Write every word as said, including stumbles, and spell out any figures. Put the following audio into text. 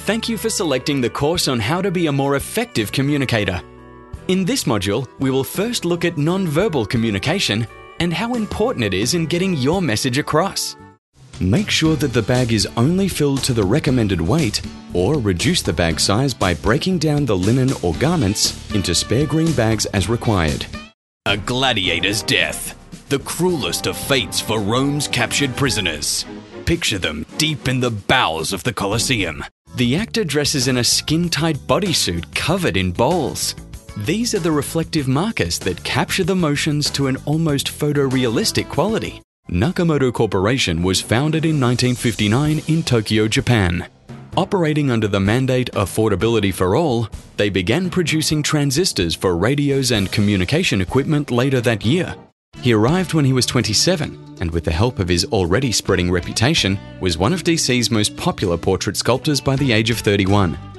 Thank you for selecting the course on how to be a more effective communicator. In this module, we will first look at non-verbal communication and how important it is in getting your message across. Make sure that the bag is only filled to the recommended weight, or reduce the bag size by breaking down the linen or garments into spare green bags as required. A gladiator's death, the cruelest of fates for Rome's captured prisoners. Picture them deep in the bowels of the Colosseum. The actor dresses in a skin-tight bodysuit covered in bowls. These are the reflective markers that capture the motions to an almost photorealistic quality. Nakamoto Corporation was founded in nineteen fifty-nine in Tokyo, Japan. Operating under the mandate Affordability for All, they began producing transistors for radios and communication equipment later that year. He arrived when he was twenty-seven, and with the help of his already spreading reputation, was one of D C's most popular portrait sculptors by the age of thirty-one.